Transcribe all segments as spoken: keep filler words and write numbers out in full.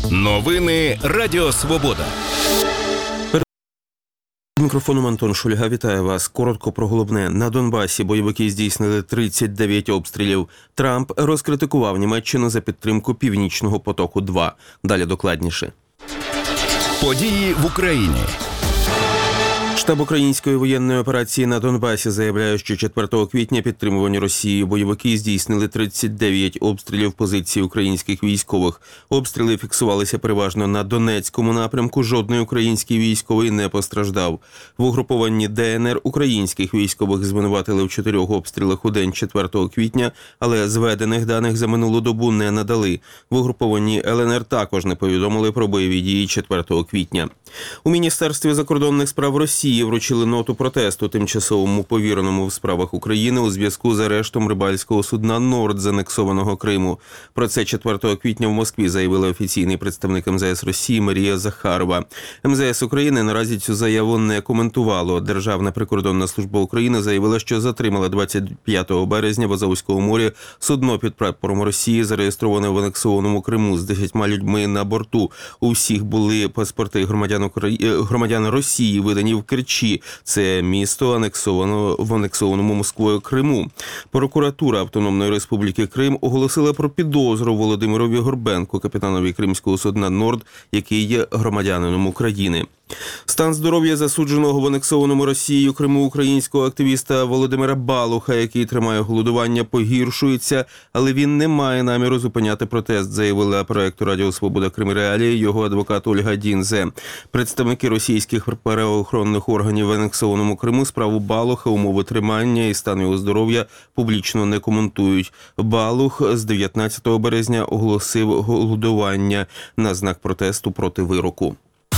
Новини Радіо Свобода. Мікрофоном Антон Шульга. Вітаю вас. Коротко про головне. На Донбасі бойовики здійснили тридцять дев'ять обстрілів. Трамп розкритикував Німеччину за підтримку Північного потоку-два. Далі докладніше. Події в Україні. Штаб української воєнної операції на Донбасі заявляє, що четвертого квітня підтримувані Росією бойовики здійснили тридцять дев'ять обстрілів позицій українських військових. Обстріли фіксувалися переважно на Донецькому напрямку. Жодний український військовий не постраждав. В угрупованні Де Ен Ер українських військових звинуватили в чотирьох обстрілах у день четвертого квітня, але зведених даних за минулу добу не надали. В угрупованні Ел Ен Ер також не повідомили про бойові дії четвертого квітня. У Міністерстві закордонних справ Росії вручили ноту протесту тимчасовому повіреному в справах України у зв'язку з арештом рибальського судна «Норд» з анексованого Криму. Про це четвертого квітня в Москві заявила офіційний представник Ем Зе Ес Росії Марія Захарова. Ем Зе Ес України наразі цю заяву не коментувало. Державна прикордонна служба України заявила, що затримала двадцять п'ятого березня в Азовському морі судно під прапором Росії, зареєстроване в анексованому Криму з десятьма людьми на борту. У всіх були паспорти громадян громадян Росії, видані в Керчі. Це місто анексовано в анексованому Москвою Криму. Прокуратура Автономної Республіки Крим оголосила про підозру Володимирові Горбенку, капітанові кримського судна «Норд», який є громадянином України. Стан здоров'я засудженого в анексованому Росією Криму українського активіста Володимира Балуха, який тримає голодування, погіршується, але він не має наміру зупиняти протест, заявила проекту Радіо Свобода Крим Реалії його адвокат Ольга Дінзе. Представники російських правоохоронних органів в анексованому Криму справу Балуха, умови тримання і стан його здоров'я публічно не коментують. Балух з дев'ятнадцятого березня оголосив голодування на знак протесту проти вироку.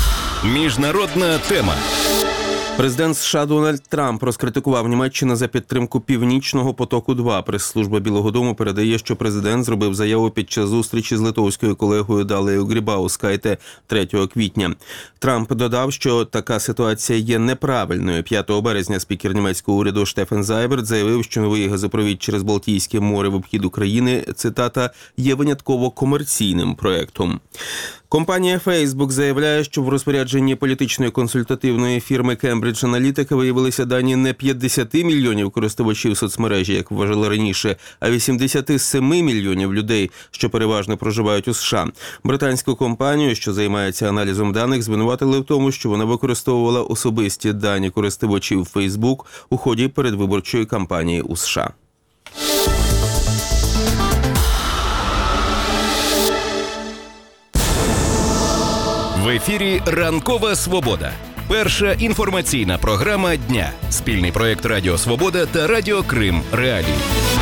Міжнародна тема. Президент США Дональд Трамп розкритикував Німеччину за підтримку Північного потоку-два. Прес-служба Білого дому передає, що президент зробив заяву під час зустрічі з литовською колегою Далею Грібаускайте третього квітня. Трамп додав, що така ситуація є неправильною. п'ятого березня спікер німецького уряду Штефан Зайберт заявив, що новий газопровід через Балтійське море в обхід України, цитата, є винятково комерційним проектом. Компанія Facebook заявляє, що в розпорядженні політичної консультативної фірми Cambridge Analytica виявилися дані не п'ятдесят мільйонів користувачів соцмережі, як вважали раніше, а вісімдесят сім мільйонів людей, що переважно проживають у США. Британську компанію, що займається аналізом даних, звинуватили в тому, що вона використовувала особисті дані користувачів Facebook у ході передвиборчої кампанії у США. В ефірі «Ранкова Свобода». Перша інформаційна програма дня. Спільний проєкт Радіо Свобода та Радіо Крим Реалії.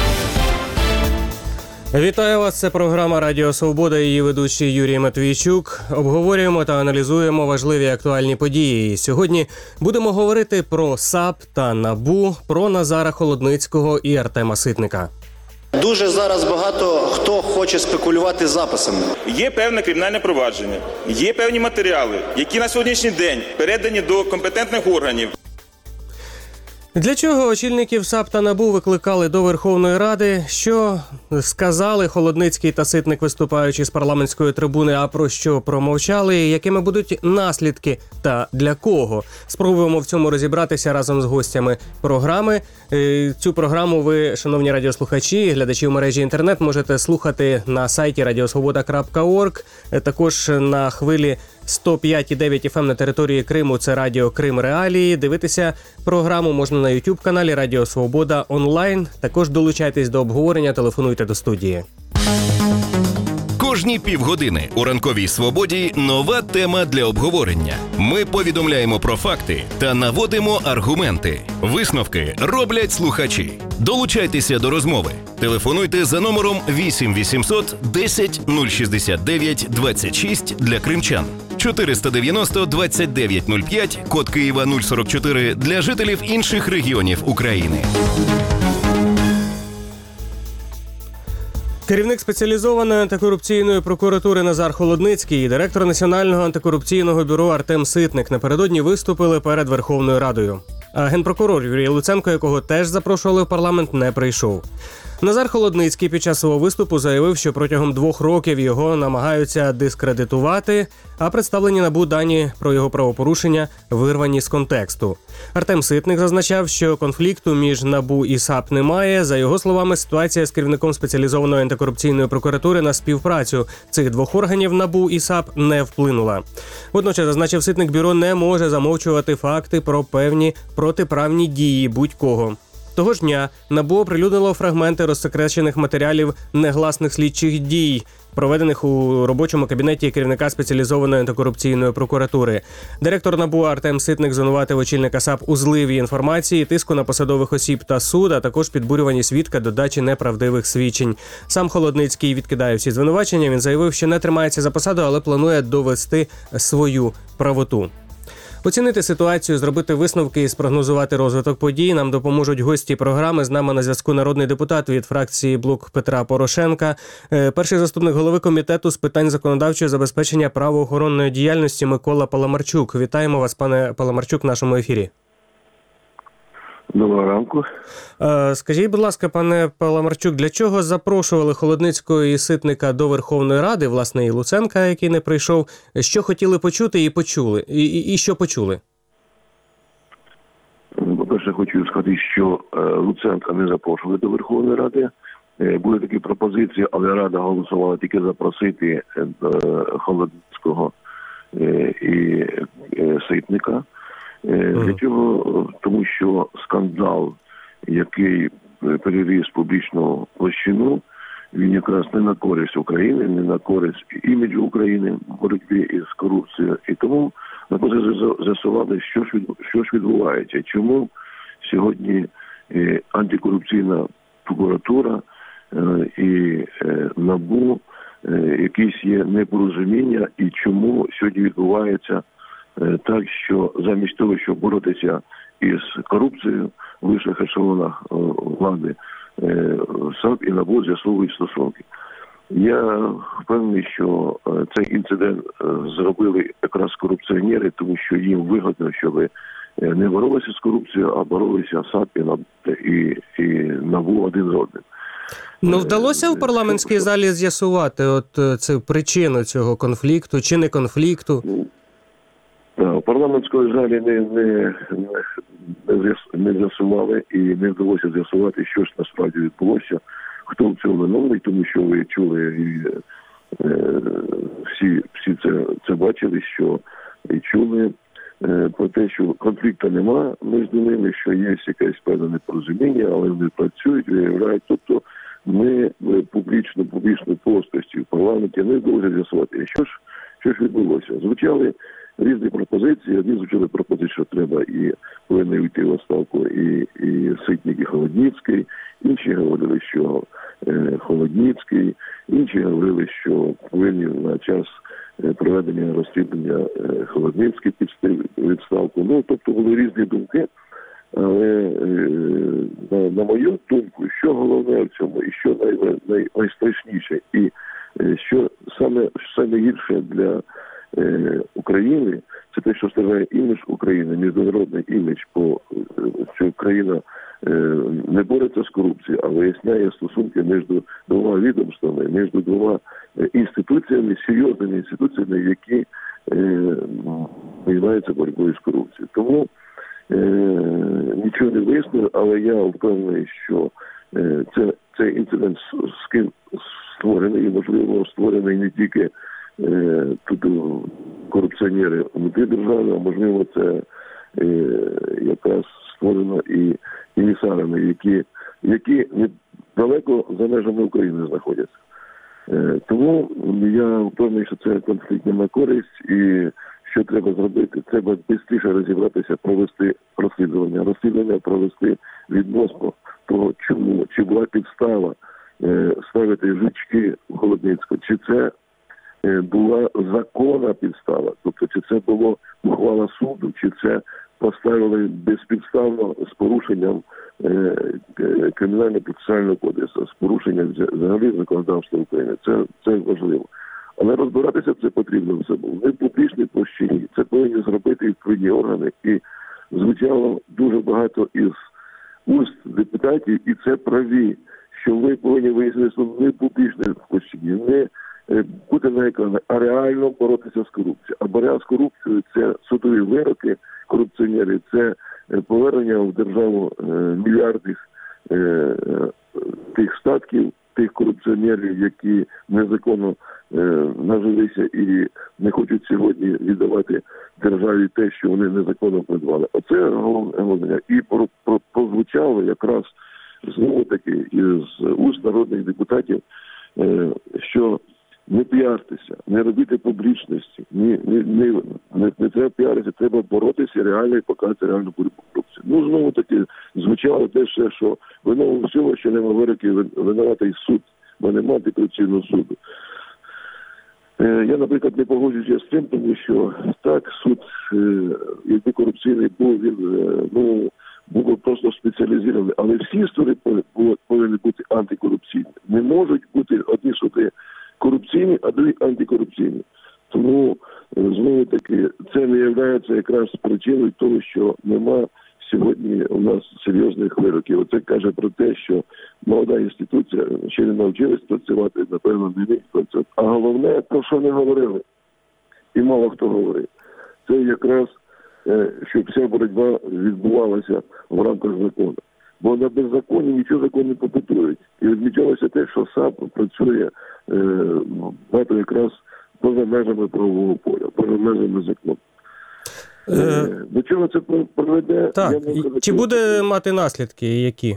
Вітаю вас, це програма Радіо Свобода і її ведучий Юрій Матвійчук. Обговорюємо та аналізуємо важливі актуальні події. І сьогодні будемо говорити про САП та НАБУ, про Назара Холодницького і Артема Ситника. Дуже зараз багато хто хоче спекулювати записами. Є певне кримінальне провадження, є певні матеріали, які на сьогоднішній день передані до компетентних органів. Для чого очільників САП та НАБУ викликали до Верховної Ради? Що сказали Холодницький та Ситник, виступаючи з парламентської трибуни, а про що промовчали? Якими будуть наслідки та для кого? Спробуємо в цьому розібратися разом з гостями програми. Цю програму ви, шановні радіослухачі, глядачі в мережі інтернет, можете слухати на сайті радіосвобода крапка орг, також на хвилі сто п'ять і дев'ять еф ем на території Криму, це Радіо Крим Реалії. Дивитися програму можна на ютуб-каналі Радіо Свобода онлайн. Також долучайтесь до обговорення, телефонуйте до студії. Кожні півгодини у «Ранковій Свободі» нова тема для обговорення. Ми повідомляємо про факти та наводимо аргументи. Висновки роблять слухачі. Долучайтеся до розмови. Телефонуйте за номером вісім вісімсот десять нуль шістдесят дев'ять двадцять шість для кримчан. чотириста дев'яносто двадцять дев'ять нуль п'ять, код Києва нуль сорок чотири для жителів інших регіонів України. Керівник спеціалізованої антикорупційної прокуратури Назар Холодницький і директор Національного антикорупційного бюро Артем Ситник напередодні виступили перед Верховною Радою. А генпрокурор Юрій Луценко, якого теж запрошували в парламент, не прийшов. Назар Холодницький під час свого виступу заявив, що протягом двох років його намагаються дискредитувати, а представлені НАБУ дані про його правопорушення вирвані з контексту. Артем Ситник зазначав, що конфлікту між НАБУ і САП немає. За його словами, ситуація з керівником спеціалізованої антикорупційної прокуратури на співпрацю цих двох органів НАБУ і САП не вплинула. Водночас, зазначив Ситник, бюро не може замовчувати факти про певні протиправні дії будь-кого. Того ж дня НАБУ оприлюднило фрагменти розсекречених матеріалів негласних слідчих дій, проведених у робочому кабінеті керівника спеціалізованої антикорупційної прокуратури. Директор НАБУ Артем Ситник звинуватив очільника САП у зливі інформації, тиску на посадових осіб та суд, а також підбурюванні свідка до дачі неправдивих свідчень. Сам Холодницький відкидає всі звинувачення. Він заявив, що не тримається за посаду, але планує довести свою правоту. Оцінити ситуацію, зробити висновки і спрогнозувати розвиток подій нам допоможуть гості програми. З нами на зв'язку народний депутат від фракції «Блок Петра Порошенка», перший заступник голови комітету з питань законодавчого забезпечення правоохоронної діяльності Микола Паламарчук. Вітаємо вас, пане Паламарчук, в нашому ефірі. Доброго ранку. Скажіть, будь ласка, пане Паламарчук, для чого запрошували Холодницького і Ситника до Верховної Ради, власне, і Луценка, який не прийшов? Що хотіли почути і почули? І, і, і що почули? По-перше, хочу сказати, що Луценка не запрошували до Верховної Ради. Були такі пропозиції, але Рада голосувала тільки запросити Холодницького і Ситника. Для чого? Тому що скандал, який переріс публічну площину, він якраз не на користь України, не на користь іміджу України в боротьбі із корупцією. І тому ми позицію з'ясували, що ж, від, що ж відбувається, чому сьогодні е, антикорупційна прокуратура е, і е, НАБУ е, якісь є непорозуміння, і чому сьогодні відбувається так, що замість того, щоб боротися із корупцією в вищих ешелонах влади, САП і НАБУ з'ясовують стосунки. Я впевнений, що цей інцидент зробили якраз корупціонери, тому що їм вигідно, щоб не боролися з корупцією, а боролися САП і, і, і НАБУ один з одним. Ну, вдалося в парламентській залі з'ясувати от цю причину цього конфлікту чи не конфлікту? У парламентській залі не, не, не, не з'ясували і не вдалося з'ясувати, що ж насправді відбулося, хто в цьому виновний, тому що ви чули і е, всі, всі це, це бачили, що і чули е, про те, що конфлікту нема між ними, що є якесь певне непорозуміння, але вони працюють, виявляють. Тобто ми публічно, публічно плоскості в парламенті не вдалося з'ясувати, що ж, що ж відбулося. Звучали різні пропозиції. Одні звучали пропозиції, що треба і повинні йти в відставку і, і Ситник, і Холодницький. Інші говорили, що е, Холодницький. Інші говорили, що повинні на час проведення розслідування е, Холодницький піти в відставку. Ну, тобто були різні думки. Але е, на, на мою думку, що головне в цьому і що най, най, найстрашніше, і е, що саме, саме гірше для України, це те, що страждає імідж України, міжнародний імідж, бо що країна не бореться з корупцією, а виясняє стосунки між двома відомствами, між двома інституціями, серйозними інституціями, які займаються боротьбою з корупцією. Тому нічого не вияснили, але я впевнений, що це, цей інцидент з ким створений, і, можливо, створений не тільки тут корупціонери внутрі держави, а можливо це е, якраз створено і емісарами, які, які далеко за межами України знаходяться. Е, тому я впевнений, що це конфлікт не на користь, і що треба зробити? Треба швидше розібратися, провести розслідування. Розслідування провести відносно того, чому, чи була підстава е, ставити жучки в Холодницького, чи це була законна підстава, тобто чи це було ухвала суду, чи це поставили безпідставно з порушенням е, кримінально-процесуального кодексу, з порушенням взагалі законодавства України. Це, це важливо. Але розбиратися це потрібно все було. Не в публічній площині. Це повинні зробити відповідні органи. І звучало дуже багато із уст депутатів, і це праві, що ви повинні вияснити не публічне постійно, не бути на екранах, а реально боротися з корупцією. А боротьба з корупцією – це судові вироки корупціонерів, це повернення в державу мільярдів тих статків, тих корупціонерів, які незаконно нажилися і не хочуть сьогодні віддавати державі те, що вони незаконно придбали. Оце головне. І прозвучало якраз знову-таки із уст народних депутатів, що не піартися, не робити публічності, не, не, не, не, не треба піаритися, треба боротися реально і показати реальну корупцію. Ну, знову-таки, звучало те, що винову всього, що нема вироків, винуватий суд, бо нема антикорупційного суду. Я, наприклад, не погоджуюся з цим, тому що так, суд, якби корупційний був, він, ну, був просто спеціалізований, але всі суди повинні бути антикорупційні. Не можуть бути одні суди корупційні, а другі антикорупційні. Тому, знову таки, це не є якраз причиною того, що нема сьогодні у нас серйозних вироків. Оце каже про те, що молода інституція ще не навчилась працювати, напевно, не вміють працювати. А головне, про що не говорили, і мало хто говорить, це якраз, щоб вся боротьба відбувалася в рамках закону. Бо на беззаконні нічого закон не побудують. І відмічалося те, що САП працює е, якраз поза межами правового поля, поза межами закону. Е, до чого це приведе? Так, я чи буде мати наслідки, які?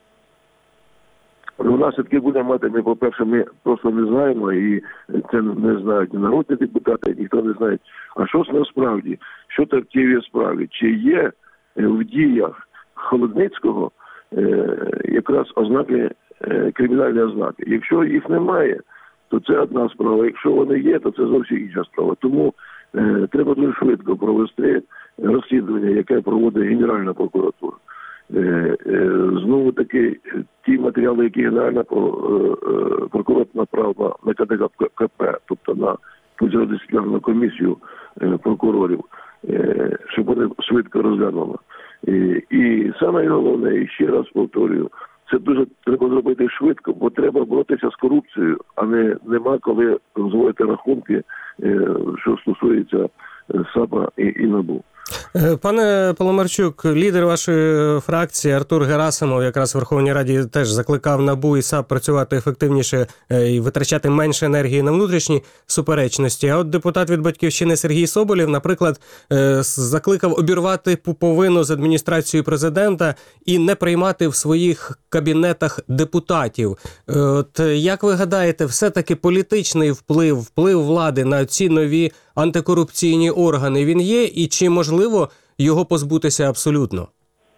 Наслідки буде мати, ми, по-перше, ми просто не знаємо, і це не знають ні народні депутати, ніхто не знає. А що ж насправді? Що так в тій справі? Чи є в діях Холодницького е, якраз ознаки, е, кримінальні ознаки? Якщо їх немає, то це одна справа. Якщо вони є, то це зовсім інша справа. Тому е, треба дуже швидко провести розслідування, яке проводить Генеральна прокуратура. Е, е, знову таки, ті матеріали, які Генеральна прокуратура направила на КДКП, тобто на дисциплінарну комісію е, прокурорів, е, щоб вони швидко розглянули. І, і саме головне, і ще раз повторюю, це дуже треба зробити швидко, бо треба боротися з корупцією, а не нема коли розводити рахунки, е, що стосується САПа і, і НАБУ. Пане Паламарчук, лідер вашої фракції Артур Герасимов якраз в Верховній Раді теж закликав НАБУ і САП працювати ефективніше і витрачати менше енергії на внутрішні суперечності. А от депутат від «Батьківщини» Сергій Соболєв, наприклад, закликав обірвати пуповину з адміністрацією президента і не приймати в своїх кабінетах депутатів. От як ви гадаєте, все-таки політичний вплив, вплив влади на ці нові антикорупційні органи, він є, і чи можливо його позбутися абсолютно?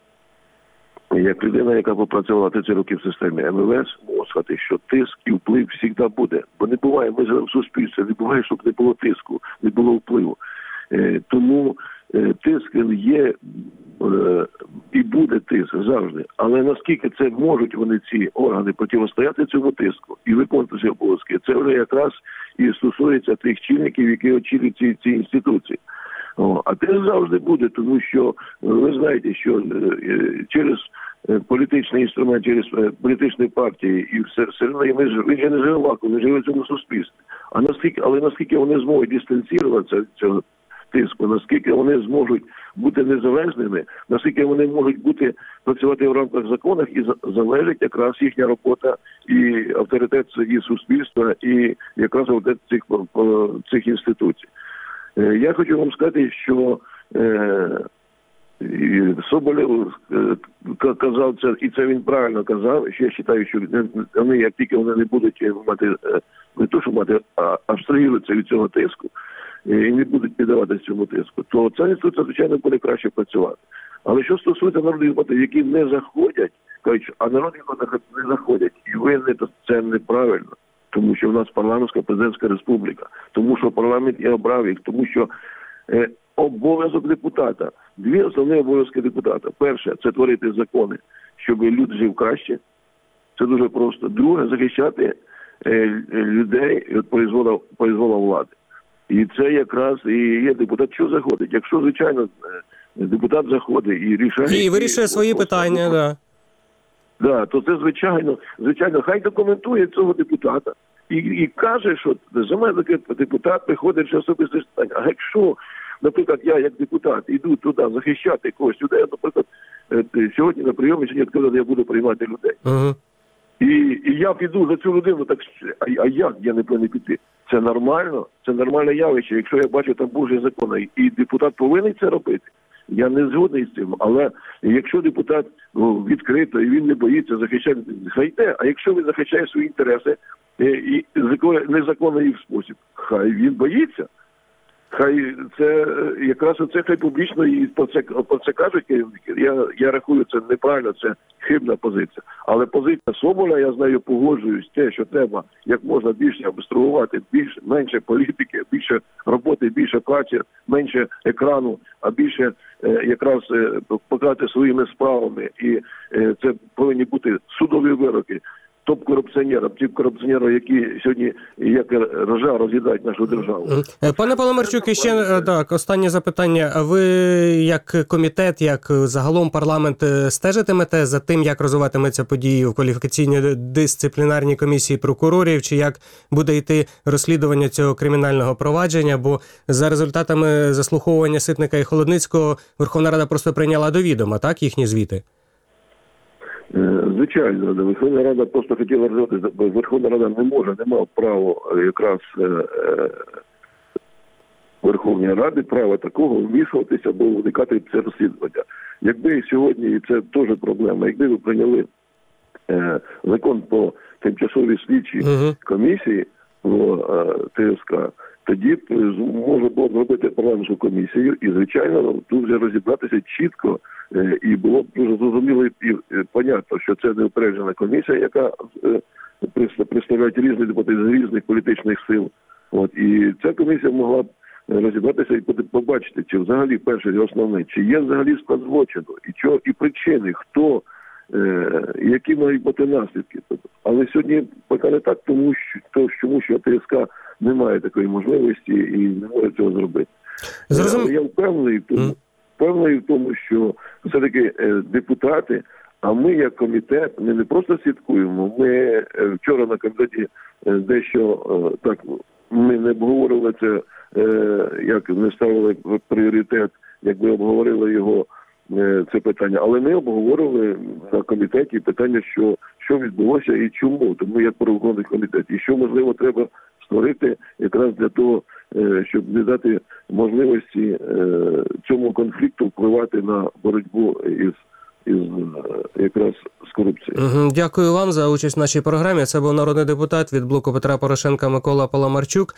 Як людина, яка попрацювала тридцять років в системі ем ве ес, можу сказати, що тиск і вплив завжди буде. Бо не буває, ми живемо в суспільстві, не буває, щоб не було тиску, не було впливу. Е, тому е, тиск є е, і буде тиск завжди. Але наскільки це можуть вони, ці органи, протистояти цьому тиску і виконувати ці обов'язки, це вже якраз і стосується тих чинників, які очолюють ці, ці інституції. О, а це завжди буде, тому що ви знаєте, що через політичний інструмент, через політичні партії і все, все одно він же не живе в вакуумі, він живе в цьому суспільстві. А наскільки, але наскільки вони зможуть дистанціюватися від цього тиску, наскільки вони зможуть бути незалежними, наскільки вони можуть бути працювати в рамках законів, і залежить якраз їхня робота і авторитет і суспільства, і якраз авторитет цих, цих інституцій. Я хочу вам сказати, що е, Соболєв казав це, і це він правильно казав, що я вважаю, що вони, як тільки вони не будуть мати, не то, що мати, а абстрагуються від цього тиску, і не будуть піддаватися цьому тиску, то ця інституція, звичайно, буде краще працювати. Але що стосується народних депутатів, які не заходять, кажуть, а народні депутати не заходять, і ви то це неправильно. Тому що в нас парламентська президентська республіка, тому що парламент і обрав їх, тому що е, обов'язок депутата, дві основні обов'язки депутата. Перше – це творити закони, щоб люд жив краще, це дуже просто. Друге – захищати е, людей від произвола, произвола влади. І це якраз і є депутат, що заходить. Якщо, звичайно, депутат заходить і рішає... І вирішує свої питання, так. Да. Да, то це звичайно, звичайно, хай документує цього депутата і, і каже, що за мене депутат приходить ще особисте питання. А якщо, наприклад, я як депутат іду туди захищати когось людей, наприклад, сьогодні на прийомі сьогодні сказали, я буду приймати людей. Угу. І, і я піду за цю людину, так а, а як я не повинен піти? Це нормально, це нормальне явище. Якщо я бачу там Божі закони, і депутат повинен це робити. Я не згодний з цим, але якщо депутат ну, відкрито і він не боїться захищати, хай йде. А якщо він захищає свої інтереси і незаконний спосіб, хай він боїться. Хай це якраз оце хай публічно і про це, про це кажуть керівники. Я, я рахую, це неправильно, це хибна позиція. Але позиція Соболя, я з нею погоджуюсь, те, що треба як можна більше абстрагувати, більше, менше політики, більше роботи, більше праці, менше екрану, а більше е, якраз е, показати своїми справами. І е, це повинні бути судові вироки. Топ-корупціонерам, ті корупціонери, які сьогодні як рожа роз'їдають нашу державу. Пане Паламарчук, і ще так, останнє запитання. А ви як комітет, як загалом парламент стежитимете за тим, як розвиватиметься події в кваліфікаційно-дисциплінарній комісії прокурорів, чи як буде йти розслідування цього кримінального провадження? Бо за результатами заслуховування Ситника і Холодницького Верховна Рада просто прийняла до відома, так, їхні звіти? Звичайно, Верховна Рада просто хотіла розглядати, Верховна Рада не може, не мав права якраз е, е, Верховної Ради права такого вмішуватися або уникати це розслідування. Якби сьогодні, і це теж проблема, якби ви прийняли е, закон по тимчасовій слідчій uh-huh. комісії по е, ТСК, тоді б можна було зробити парламентську комісію і, звичайно, тут вже розібратися чітко, і було б дуже зрозуміло і понятно, що це неупереджена комісія, яка представляє різні депутати з різних політичних сил. От, і ця комісія могла б розібратися і побачити, чи взагалі перше і основне, чи є взагалі склад злочину, і чого, і причини, хто, е, які мають бути наслідки. Але сьогодні поки не так, тому що, тому що ТСК не має такої можливості і не може цього зробити. Зрозум... Але я впевнений в тому, впевнений в тому, що все-таки е, депутати, а ми як комітет, ми не просто слідкуємо, ми е, вчора на комітеті е, дещо е, так, ми не обговорили це, е, як не ставили в пріоритет, як ми обговорили його, е, це питання, але ми обговорили на комітеті питання, що, що відбулося і чому, тому як правоохоронний комітет, і що, можливо, треба створити якраз для того, щоб не дати можливості цьому конфлікту впливати на боротьбу із, із якраз з корупцією. Дякую вам за участь в нашій програмі. Це був народний депутат від Блоку Петра Порошенка Микола Паламарчук.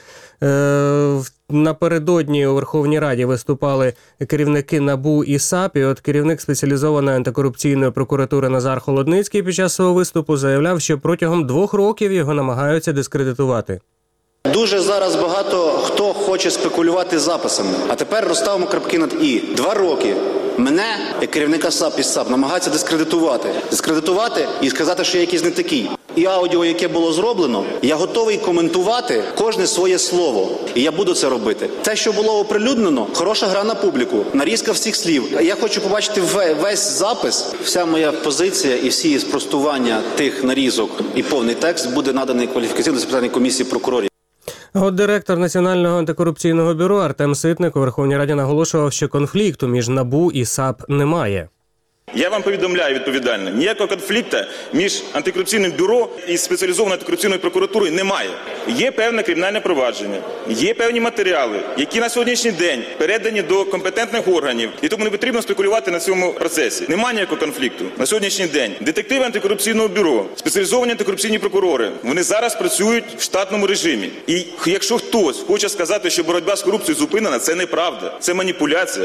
Напередодні у Верховній Раді виступали керівники НАБУ і САП, і от керівник спеціалізованої антикорупційної прокуратури Назар Холодницький під час свого виступу заявляв, що протягом двох років його намагаються дискредитувати. Дуже зараз багато хто хоче спекулювати записами. А тепер розставимо крапки над «і». Два роки мене, як керівника САП і САП, намагаються дискредитувати. Дискредитувати і сказати, що я якийсь не такий. І аудіо, яке було зроблено, я готовий коментувати кожне своє слово. І я буду це робити. Те, що було оприлюднено, хороша гра на публіку, нарізка всіх слів. Я хочу побачити весь запис. Вся моя позиція і всі спростування тих нарізок і повний текст буде наданий кваліфікаційно-дисциплінарній комісії прокурорів. От директор Національного антикорупційного бюро Артем Ситник у Верховній Раді наголошував, що конфлікту між НАБУ і САП немає. Я вам повідомляю відповідально, ніякого конфлікту між антикорупційним бюро і спеціалізованою антикорупційною прокуратурою немає. Є певне кримінальне провадження, є певні матеріали, які на сьогоднішній день передані до компетентних органів, і тому не потрібно спекулювати на цьому процесі. Немає ніякого конфлікту. На сьогоднішній день детективи антикорупційного бюро, спеціалізовані антикорупційні прокурори, вони зараз працюють в штатному режимі. І якщо хтось хоче сказати, що боротьба з корупцією зупинена, це неправда, це маніпуляція.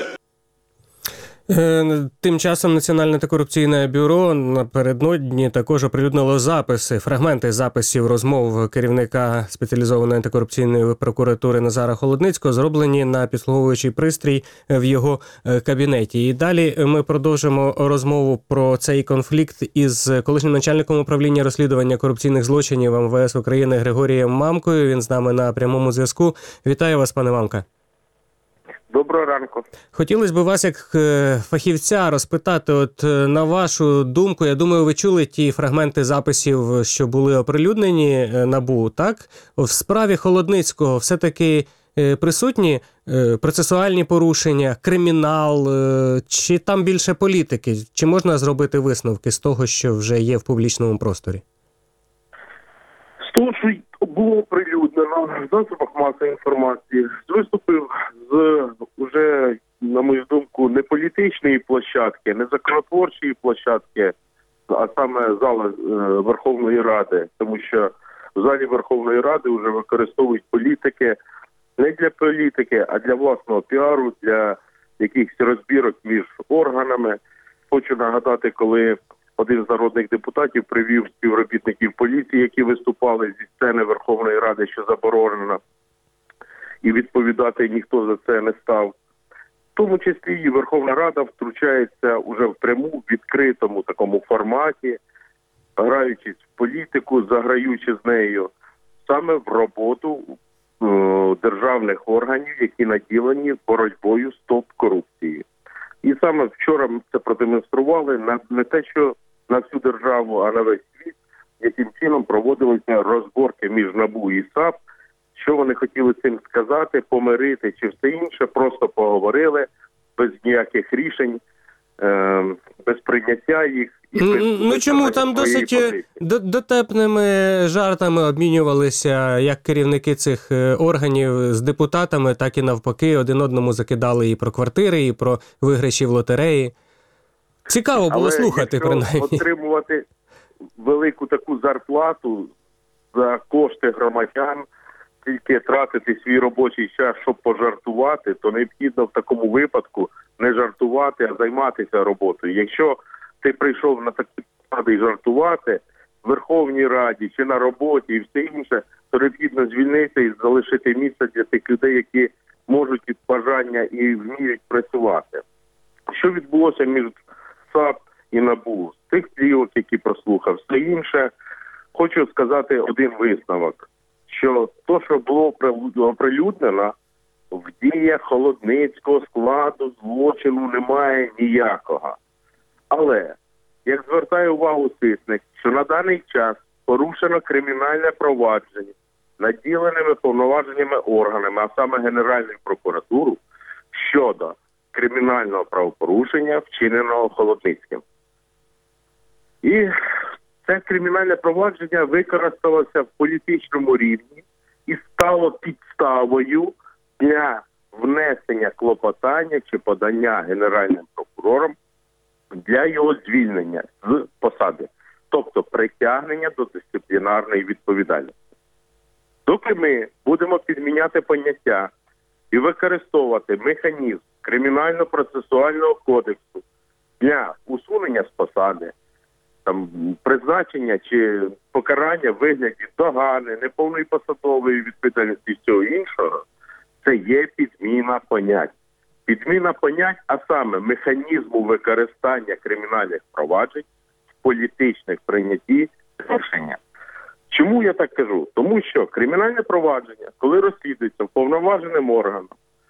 Тим часом Національне антикорупційне бюро напередодні також оприлюднило записи, фрагменти записів розмов керівника спеціалізованої антикорупційної прокуратури Назара Холодницького, зроблені на підслуговуючий пристрій в його кабінеті. І далі ми продовжимо розмову про цей конфлікт із колишнім начальником управління розслідування корупційних злочинів ем ве ес України Григорієм Мамкою. Він з нами на прямому зв'язку. Вітаю вас, пане Мамка. Доброго ранку. Хотілося б вас, як е, фахівця, розпитати, от е, на вашу думку, я думаю, ви чули ті фрагменти записів, що були оприлюднені е, НАБУ, так? В справі Холодницького все-таки е, присутні е, процесуальні порушення, кримінал, е, чи там більше політики? Чи можна зробити висновки з того, що вже є в публічному просторі? З того, що було оприлюднено в засобах масової інформації, виступив з уже, на мою думку, не політичної площадки, не законотворчої площадки, а саме зала е, Верховної Ради, тому що в залі Верховної Ради вже використовують політики не для політики, а для власного піару, для якихось розбірок між органами. Хочу нагадати, коли один з народних депутатів привів співробітників поліції, які виступали зі сцени Верховної Ради, що заборонено, і відповідати ніхто за це не став. В тому числі і Верховна Рада втручається уже впряму, в відкритому такому форматі, граючись в політику, заграючи з нею, саме в роботу е- державних органів, які наділені боротьбою стоп корупції. І саме вчора ми це продемонстрували на не те, що на всю державу, а на весь світ, яким чином проводилися розборки між НАБУ і САП, що вони хотіли цим сказати, помирити чи все інше, просто поговорили, без ніяких рішень, е, без прийняття їх. І без, Ну без чому там досить д- дотепними жартами обмінювалися як керівники цих органів з депутатами, так і навпаки, один одному закидали і про квартири, і про виграші в лотереї. Цікаво було Але слухати, принаймні. Отримувати велику таку зарплату за кошти громадян, тільки тратити свій робочий час, щоб пожартувати, то необхідно в такому випадку не жартувати, а займатися роботою. Якщо ти прийшов на такі посади і жартувати в Верховній Раді чи на роботі і все інше, то необхідно звільнитися і залишити місце для тих людей, які можуть від бажання і вміють працювати. Що відбулося між САП і НАБУ? З тих плівок, які прослухав, все інше, хочу сказати один висновок, що то, що було оприлюднено, в діях Холодницького складу злочину немає ніякого. Але, як звертає увагу Ситник, що на даний час порушено кримінальне провадження наділеними повноваженнями органами, а саме Генеральною прокуратурою, щодо кримінального правопорушення, вчиненого Холодницьким. І це кримінальне провадження використалося в політичному рівні і стало підставою для внесення клопотання чи подання Генеральним прокурором для його звільнення з посади, тобто притягнення до дисциплінарної відповідальності. Доки ми будемо підміняти поняття і використовувати механізм Кримінально-процесуального кодексу для усунення з посади, там, призначення чи покарання в вигляді догани, неповної посадової відповідальності і всього іншого, це є підміна понять. Підміна понять, а саме механізму використання кримінальних проваджень в політичних прийнятті рішення. Чому я так кажу? Тому що кримінальне провадження, коли розслідується уповноваженим органом,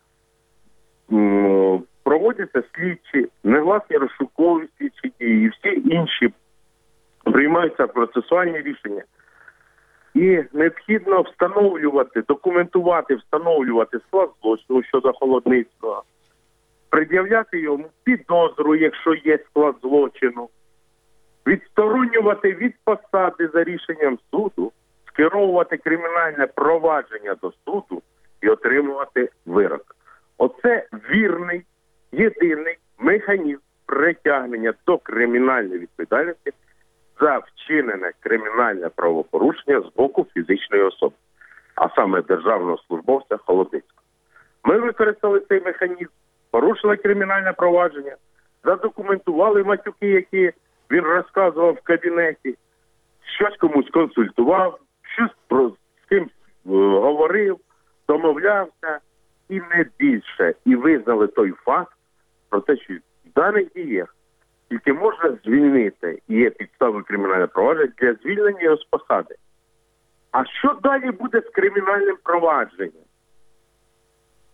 проводяться слідчі, негласні розшукові слідчі дії і всі інші приймаються процесуальні рішення. І необхідно встановлювати, документувати, встановлювати склад злочину щодо Холодницького, пред'являти йому підозру, якщо є склад злочину, відсторонювати від посади за рішенням суду, скеровувати кримінальне провадження до суду і отримувати вирок. Оце вірний, єдиний механізм притягнення до кримінальної відповідальності за вчинене кримінальне правопорушення з боку фізичної особи, а саме державного службовця Холодницького. Ми використали цей механізм, порушили кримінальне провадження, задокументували матюки, які він розказував в кабінеті, щось комусь консультував, щось про, з кимсь е, говорив, домовлявся, і не більше. І визнали той факт про те, що в даних діях тільки можна звільнити, і є підстави кримінального провадження для звільнення його з посади. А що далі буде з кримінальним провадженням?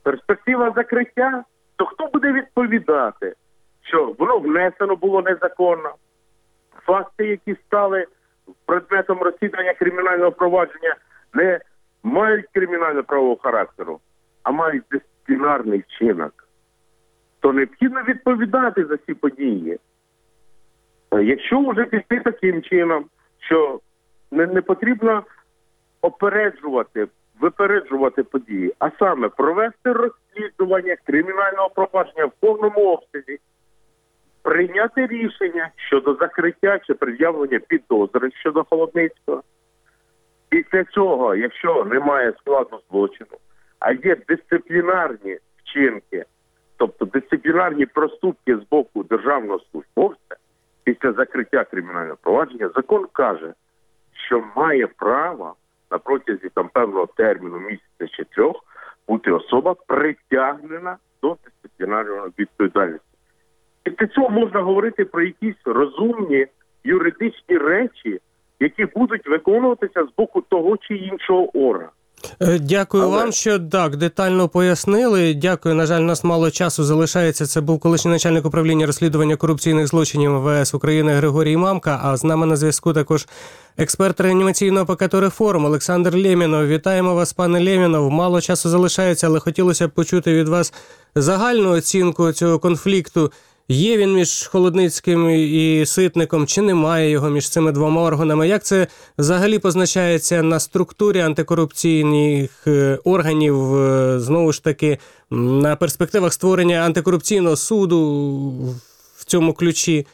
перспектива закриття, то хто буде відповідати, що воно внесено було незаконно? Факти, які стали предметом розслідування кримінального провадження, не мають кримінально-правового характеру, а мають дисциплінарний вчинок. То необхідно відповідати за ці події. Якщо вже піти таким чином, що не, не потрібно опереджувати, випереджувати події, а саме провести розслідування кримінального провадження в повному обсязі, прийняти рішення щодо закриття чи пред'явлення підозри щодо Холодницького. Після цього, якщо немає складу злочину, а є дисциплінарні вчинки, тобто дисциплінарні проступки з боку державного службовця, після закриття кримінального провадження, закон каже, що має право на протязі там певного терміну, місяця чи трьох, бути особа притягнена до дисциплінарної відповідальності. Після цього можна говорити про якісь розумні юридичні речі, які будуть виконуватися з боку того чи іншого органу. Дякую Але... вам, що так детально пояснили. Дякую. На жаль, у нас мало часу залишається. Це був колишній начальник управління розслідування корупційних злочинів ем ве ес України Григорій Мамка. А з нами на зв'язку також експерт реанімаційного пакету реформ Олександр Лємінов. Вітаємо вас, пане Лємінов. Мало часу залишається, але хотілося б почути від вас загальну оцінку цього конфлікту. Є він між Холодницьким і Ситником, чи немає його між цими двома органами? Як це взагалі позначається на структурі антикорупційних органів, знову ж таки, на перспективах створення антикорупційного суду в цьому ключі?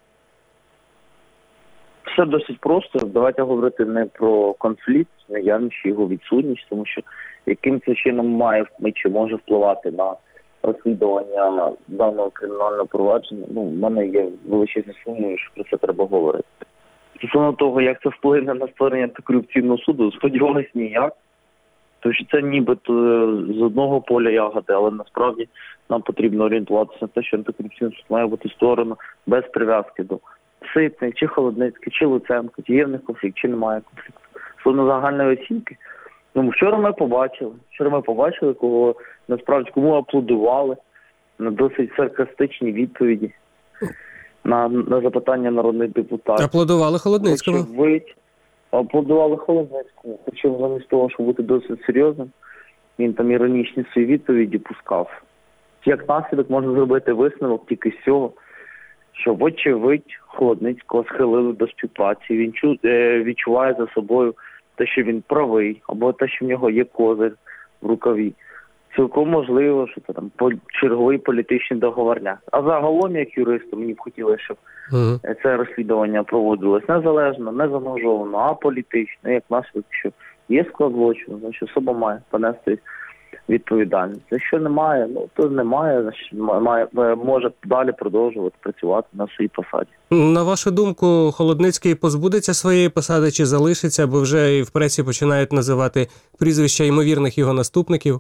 Все досить просто. Давайте говорити не про конфлікт, наявність його відсутність, тому що яким це чином має чи може впливати на розслідування даного кримінального провадження, ну, в мене є величезні сумніви, що про це треба говорити. Стосовно того, як це вплине на створення антикорупційного суду, сподіваюся, ніяк. Тому що це нібито з одного поля ягоди, але насправді нам потрібно орієнтуватися на те, що антикорупційний суд має бути створено без прив'язки до Ситник, чи Холодницький, чи Луценко, чи є в них конфлікт, чи немає конфлікту. Стосовно загальної оцінки, ну, вчора ми побачили, вчора ми побачили, кого насправді кому аплодували на досить саркастичні відповіді на, на запитання народних депутатів. Аплодували Холодницькому. Очевидь, аплодували Холодницькому. Причому замість того, щоб бути досить серйозним, він там іронічні свої відповіді пускав. Як наслідок можна зробити висновок тільки з цього, що вочевидь Холодницького схилили до співпраці. Він чу, е, відчуває за собою те, що він правий, або те, що в нього є козир в рукаві. Цілком можливо, що це там черговий політичний договорняк. А загалом, як юристу, мені б хотілося, щоб uh-huh. це розслідування проводилось незалежно, не заножовано, а політично. Як наслідок, що є склад злочину, значить особа має понести відповідальність. Якщо немає, ну то немає, значить має, може далі продовжувати працювати на своїй посаді. На вашу думку, Холодницький позбудеться своєї посади чи залишиться, бо вже і в пресі починають називати прізвища ймовірних його наступників?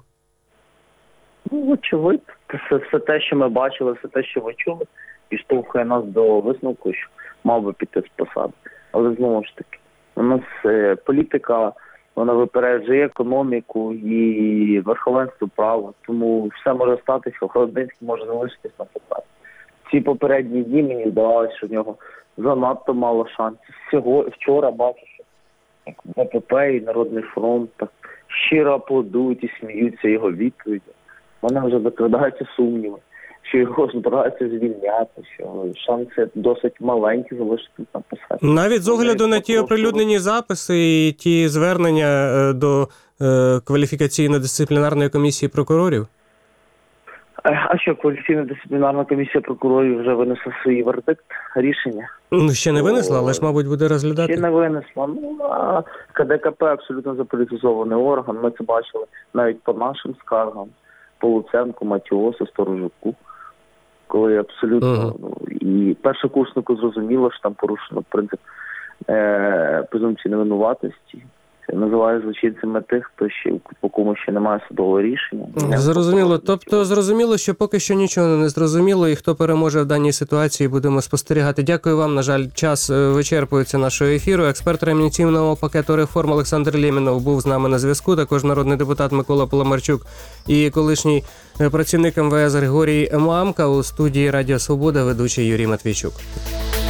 Ну, очевидь, все, все те, що ми бачили, все те, що ви чули, підштовхує нас до висновку, що мав би піти з посади. Але знову ж таки, у нас е, політика, вона випереджує економіку і верховенство права, тому все може статися, Холодницький може залишитись на посаді. Ці попередні дні мені здавалося, що в нього занадто мало шансів. Всього, вчора бачу, що Б П П і Народний фронт так щиро аплодують і сміються його відповіді. У мене вже закрадаються сумніви, що його збираються звільняти, що шанси досить маленькі залишитися на посаді. Навіть з огляду на ті оприлюднені записи і ті звернення до е, кваліфікаційно-дисциплінарної комісії прокурорів? А що, кваліфікаційно-дисциплінарна комісія прокурорів вже винесла свій вердикт, рішення? Ну, ще не винесла, але ж, мабуть, буде розглядати. Ще не винесла. Ну, а К Д К П абсолютно заполітизований орган. Ми це бачили навіть по нашим скаргам. По Луценку, Матіосу, Сторожуку, коли абсолютно uh-huh. ну, і першокурснику зрозуміло, що там порушено принцип е- презумпції невинуватості. називаю злочинцями тих, хто ще по кому ще немає судового рішення. Зрозуміло. Тобто зрозуміло, що поки що нічого не зрозуміло, і хто переможе в даній ситуації, будемо спостерігати. Дякую вам. На жаль, час вичерпується нашого ефіру. Експерт реанімаційного пакету реформ Олександр Лємінов був з нами на зв'язку. Також народний депутат Микола Паламарчук і колишній працівник ем ве ес Григорій Мамка. У студії Радіо Свобода ведучий Юрій Матвійчук.